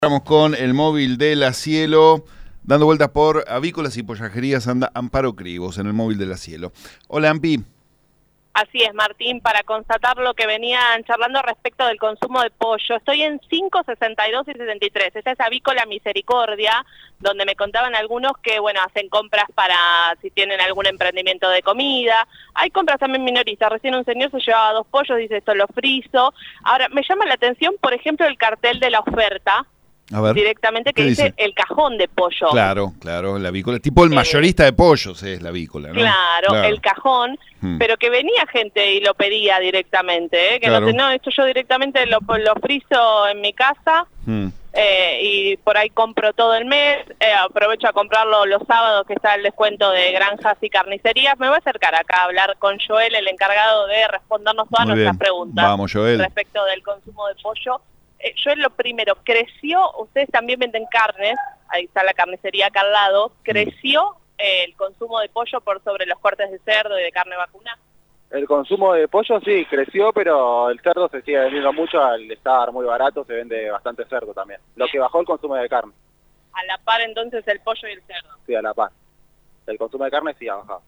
Estamos con el móvil de la Cielo, dando vueltas por avícolas y pollajerías, anda Amparo Cribos en el móvil de la Cielo. Hola, Ampi. Así es, Martín, para constatar lo que venían charlando respecto del consumo de pollo. Estoy en 5, 62 y 63. Esta es Avícola Misericordia, donde me contaban algunos que, bueno, hacen compras para si tienen algún emprendimiento de comida. Hay compras también minoristas. Recién un señor se llevaba 2 pollos, dice esto lo frizo. Ahora, me llama la atención, por ejemplo, el cartel de la oferta. A ver, directamente que dice el cajón de pollo. Claro, la avícola, tipo el mayorista de pollos es la avícola, ¿no? Claro, el cajón, pero que venía gente y lo pedía directamente, que claro. No, esto yo directamente lo frizo en mi casa y por ahí compro todo el mes, aprovecho a comprarlo los sábados que está el descuento de granjas y carnicerías. Me voy a acercar acá a hablar con Joel, el encargado de respondernos todas nuestras preguntas. Vamos, Joel. Respecto del consumo de pollo. Yo lo primero, creció, ustedes también venden carnes, ahí está la carnicería acá al lado, ¿creció el consumo de pollo por sobre los cortes de cerdo y de carne vacuna? El consumo de pollo sí, creció, pero el cerdo se sigue vendiendo mucho, al estar muy barato se vende bastante cerdo también. Lo que bajó el consumo de carne. A la par entonces el pollo y el cerdo. Sí, a la par. El consumo de carne sí ha bajado.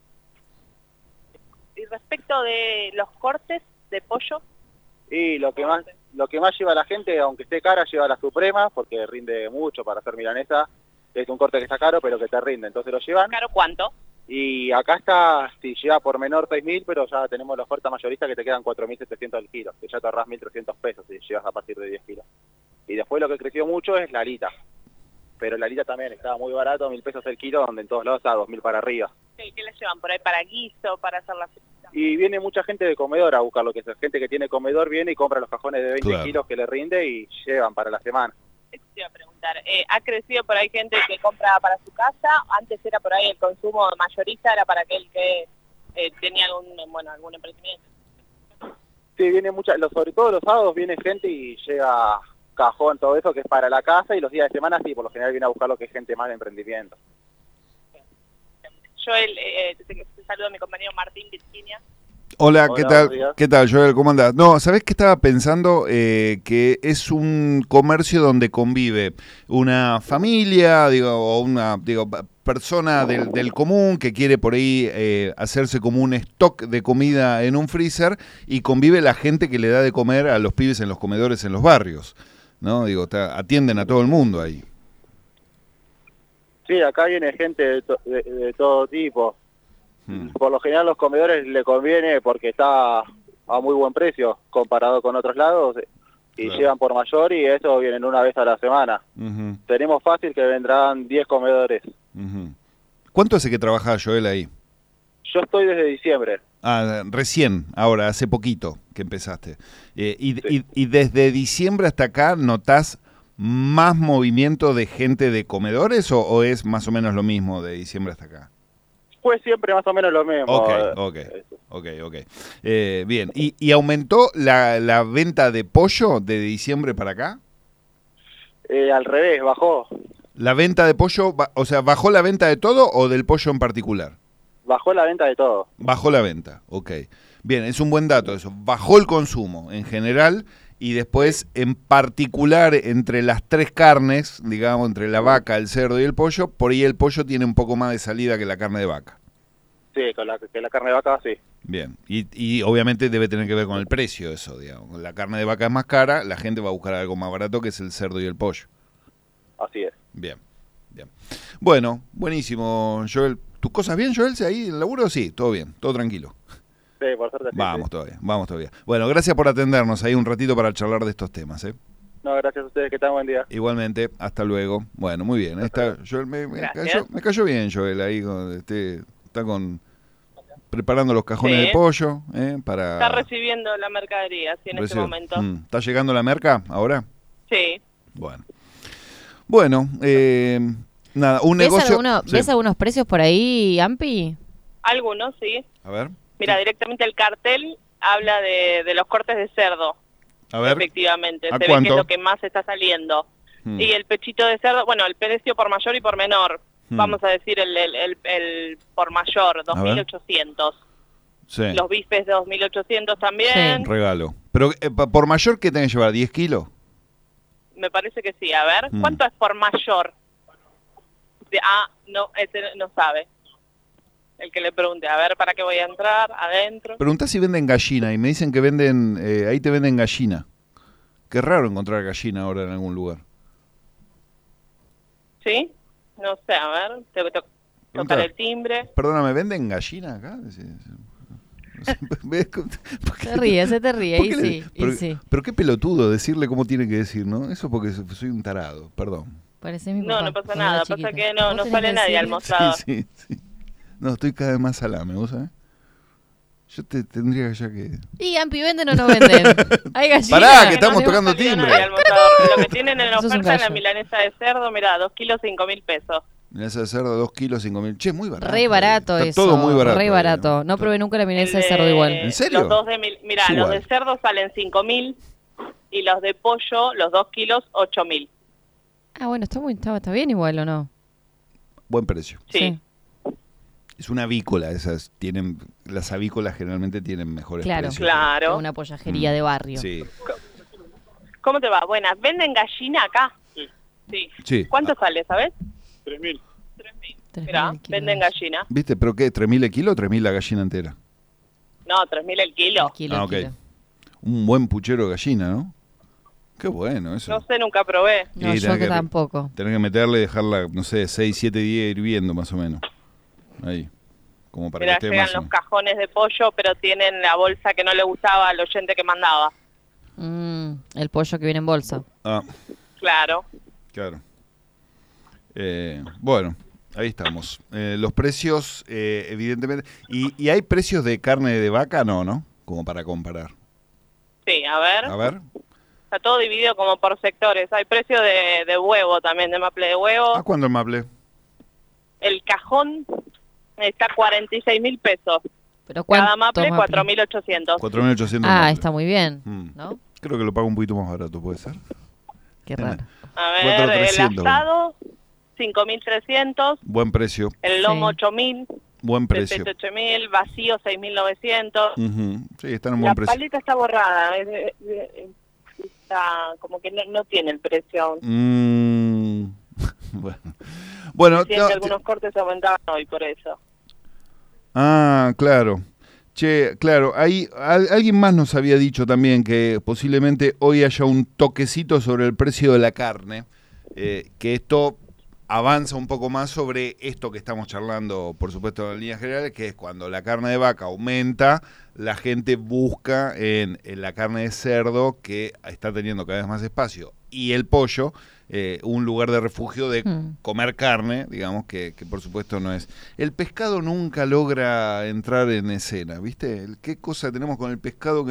Y respecto de los cortes de pollo... Y lo que más lleva la gente, aunque esté cara, lleva la suprema, porque rinde mucho para hacer milanesa. Es un corte que está caro, pero que te rinde, entonces lo llevan. ¿Caro cuánto? Y acá está, si lleva por menor 6.000, pero ya tenemos la oferta mayorista que te quedan 4.700 el kilo, que ya te ahorrás 1.300 pesos si llevas a partir de 10 kilos. Y después lo que creció mucho es la alita. Pero la alita también estaba muy barato, 1.000 pesos el kilo, donde en todos lados está 2.000 para arriba. ¿Qué le llevan por ahí? ¿Para guiso? ¿Para hacer la frita? Y viene mucha gente de comedor a buscar lo que es. Gente que tiene comedor viene y compra los cajones de 20 kilos que le rinde y llevan para la semana. Eso te iba a preguntar. ¿Ha crecido por ahí gente que compra para su casa? Antes era por ahí el consumo mayorista, era para aquel que tenía algún emprendimiento. Sí, viene mucha, sobre todo los sábados viene gente y llega cajón, todo eso que es para la casa, y los días de semana sí, por lo general viene a buscar lo que es gente más de emprendimiento. Joel, te saludo a mi compañero Martín Virginia. Hola, ¿qué tal? ¿Qué tal, Joel? ¿Cómo andás? No, ¿sabés qué estaba pensando? Que es un comercio donde convive una familia, o una persona del común que quiere por ahí hacerse como un stock de comida en un freezer, y convive la gente que le da de comer a los pibes en los comedores en los barrios, ¿no? Atienden a todo el mundo ahí. Sí, acá viene gente de todo tipo. Por lo general los comedores le conviene porque está a muy buen precio comparado con otros lados y llevan por mayor, y eso vienen una vez a la semana. Tenemos fácil que vendrán 10 comedores. ¿Cuánto hace que trabajás, Joel, ahí? Yo estoy desde diciembre. Recién, ahora, hace poquito que empezaste. Y desde diciembre hasta acá, ¿notás más movimiento de gente de comedores o es más o menos lo mismo de diciembre hasta acá? Pues siempre más o menos lo mismo. Ok. Bien, ¿y aumentó la venta de pollo de diciembre para acá? Al revés, bajó. ¿La venta de pollo, o sea, bajó la venta de todo o del pollo en particular? Bajó la venta de todo. Bajó la venta, ok. Bien, es un buen dato eso. Bajó el consumo en general, y después en particular entre las 3 carnes, digamos, entre la vaca, el cerdo y el pollo, por ahí el pollo tiene un poco más de salida que la carne de vaca. Sí, que la carne de vaca sí. Bien, y obviamente debe tener que ver con el precio eso, digamos. La carne de vaca es más cara, la gente va a buscar algo más barato, que es el cerdo y el pollo. Así es. Bien. Bueno, buenísimo, Joel. ¿Tus cosas bien, Joel? ¿Ahí en el laburo? Sí, todo bien, todo tranquilo. Sí, por suerte sí. Vamos todavía. Bueno, gracias por atendernos ahí un ratito para charlar de estos temas, No, gracias a ustedes, que tengan buen día. Igualmente, hasta luego. Bueno, muy bien. Joel, me cayó bien, Joel, ahí está preparando los cajones de pollo. Está recibiendo la mercadería, en este momento. ¿Está llegando la merca ahora? Sí. Bueno, nada, un negocio... ¿Ves algunos precios por ahí, Ampi? Algunos, sí. A ver. Mira, directamente el cartel habla de los cortes de cerdo. A ver. Efectivamente, ¿A se cuánto? ve que es lo que más está saliendo. Y el pechito de cerdo, bueno, el precio por mayor y por menor. Vamos a decir el por mayor, 2.800. Sí. Los bifes 2.800 también. Sí. Regalo. Pero por mayor, ¿qué tenés que llevar? ¿10 kilos? Me parece que sí. A ver, ¿cuánto es por mayor? No, ese no sabe. El que le pregunte, a ver, ¿para qué voy a entrar? Adentro. Preguntá si venden gallina y me dicen que venden, ahí te venden gallina. Qué raro encontrar gallina ahora en algún lugar. ¿Sí? No sé, a ver, tengo que tocar el timbre. Perdóname, ¿venden gallina acá? Se te ríe, y sí, sí. Pero qué pelotudo decirle cómo tiene que decir, ¿no? Eso porque soy un tarado, perdón. Parece mi papá, no pasa nada, pasa que no sale nadie al mostrador. Sí. No, estoy cada vez más salame, ¿vos sabés? Yo te tendría ya que... ¿Y Ampi venden o no venden? Hay gallinas. Pará, que estamos tocando timbre. Lo que tienen en oferta es la milanesa de cerdo, mirá, 2 kilos, 5.000 pesos. Milanesa de cerdo, 2 kilos, 5.000. Che, muy barato. Re barato está eso. Todo muy barato. Re barato. No probé nunca la milanesa de cerdo igual. ¿En serio? Los dos mirá, los de cerdo salen 5.000 y los de pollo, los 2 kilos, 8.000. Ah, bueno, está bien igual, ¿o no? Buen precio. Sí. Es una avícola, las avícolas generalmente tienen mejores precios. Claro. Una pollajería de barrio. Sí. ¿Cómo te va? Buenas. ¿Venden gallina acá? Sí. ¿Cuánto sale, sabes? 3.000. 3.000. Mirá, venden gallina. ¿Viste? ¿Pero qué? ¿3.000 el kilo o 3.000 la gallina entera? No, 3.000 el kilo. Ok. Un buen puchero de gallina, ¿no? Qué bueno eso. No sé, nunca probé. No, yo tampoco. Tenés que meterle y dejarla, no sé, 6, 7 días hirviendo más o menos. Ahí. Como para Mirá, que esté llegan los cajones de pollo, pero tienen la bolsa que no le gustaba al oyente que mandaba. El pollo que viene en bolsa. Ah. Claro. Bueno, ahí estamos. Los precios, evidentemente... ¿Y hay precios de carne de vaca? No. Como para comparar. Sí, a ver. A ver. Está todo dividido como por sectores. Hay precio de huevo también, de maple de huevo. ¿A cuándo el maple? El cajón está 46.000 pesos. ¿Pero cada maple 4.800. 4.800. Ah, está muy bien, ¿no? Creo que lo pago un poquito más barato, ¿puede ser? Qué raro. A ver, el asado, 5.300. Buen precio. El lomo, 8.000. Buen precio. 8.000, vacío, 6.900. Sí, está en un buen precio. La paleta está borrada. Está como que no tiene el precio. Bueno, algunos cortes aumentaban hoy por eso. Ah, claro. Che, claro, ahí alguien más nos había dicho también que posiblemente hoy haya un toquecito sobre el precio de la carne, que esto avanza un poco más sobre esto que estamos charlando, por supuesto, en líneas generales, que es cuando la carne de vaca aumenta, la gente busca en la carne de cerdo, que está teniendo cada vez más espacio, y el pollo, un lugar de refugio de comer carne, digamos, que por supuesto no es. El pescado nunca logra entrar en escena, ¿viste? ¿Qué cosa tenemos con el pescado que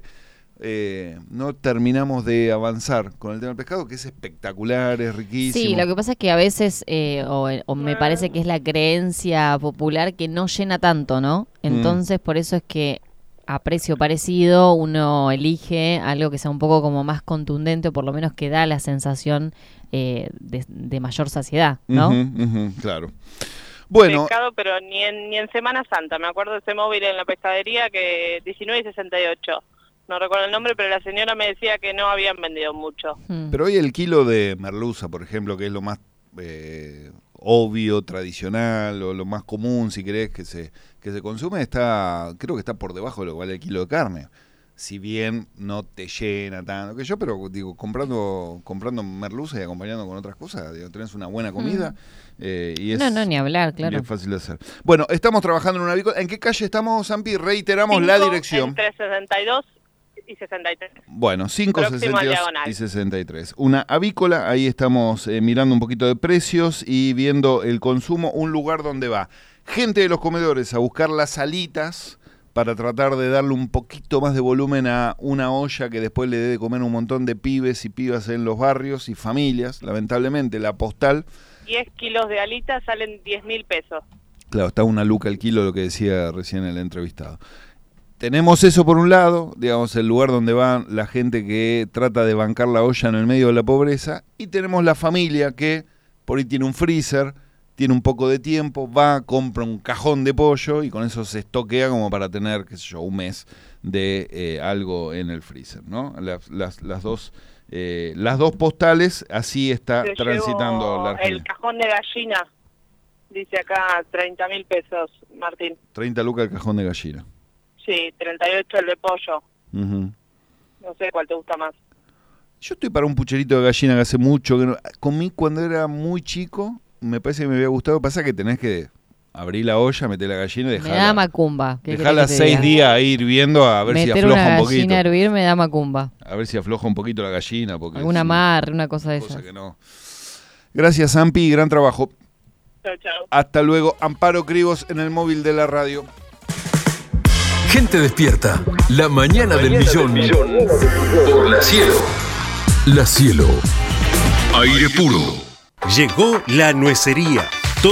no terminamos de avanzar con el tema del pescado, que es espectacular, es riquísimo? Sí, lo que pasa es que a veces, o me parece que es la creencia popular que no llena tanto, ¿no? Entonces, por eso es que a precio parecido uno elige algo que sea un poco como más contundente, o por lo menos que da la sensación de mayor saciedad, ¿no? Claro. Bueno, pescado, pero ni en Semana Santa. Me acuerdo de ese móvil en la pescadería que 19.68. No recuerdo el nombre, pero la señora me decía que no habían vendido mucho. Pero hoy el kilo de merluza, por ejemplo, que es lo más obvio, tradicional, o lo más común, si querés, que se consume, creo que está por debajo de lo que vale el kilo de carne. Si bien no te llena tanto que yo, pero digo, comprando merluza y acompañando con otras cosas, digo, tenés una buena comida. Y es, no, ni hablar, claro. Y es fácil de hacer. Bueno, estamos trabajando en una avícola. ¿En qué calle estamos, Zampi? Reiteramos la dirección. Entre 62 y 63. Bueno, 5, 62 y 63. Una avícola, ahí estamos mirando un poquito de precios y viendo el consumo. Un lugar donde va gente de los comedores a buscar las alitas para tratar de darle un poquito más de volumen a una olla que después le dé de comer un montón de pibes y pibas en los barrios y familias. Lamentablemente, la postal... 10 kilos de alitas salen 10.000 pesos. Claro, está una luca el kilo, lo que decía recién el entrevistado. Tenemos eso por un lado, digamos, el lugar donde va la gente que trata de bancar la olla en el medio de la pobreza, y tenemos la familia que por ahí tiene un freezer, tiene un poco de tiempo, va, compra un cajón de pollo y con eso se estoquea como para tener, qué sé yo, un mes de algo en el freezer, ¿no? Las dos las 2 postales, así está Te transitando llevo la Argentina. el cajón de gallina, dice acá 30.000 pesos, Martín. 30 lucas el cajón de gallina. Sí, 38 el de pollo. Uh-huh. No sé cuál te gusta más. Yo estoy para un pucherito de gallina que hace mucho que no comí cuando era muy chico. Me parece que me había gustado. Pasa que tenés que abrir la olla, meter la gallina y dejarla. Me da macumba. Dejarla 6 días ahí hirviendo a ver si afloja un poquito. Meter una gallina a hervir me da macumba. A ver si afloja un poquito la gallina. Porque alguna amarre, una cosa de esas. Que no. Gracias, Ampi. Gran trabajo. Chao, chao. Hasta luego. Amparo Cribos en el móvil de la radio. Gente despierta. La mañana del millón. Por La Cielo. La Cielo. Aire puro. Llegó la nuecería.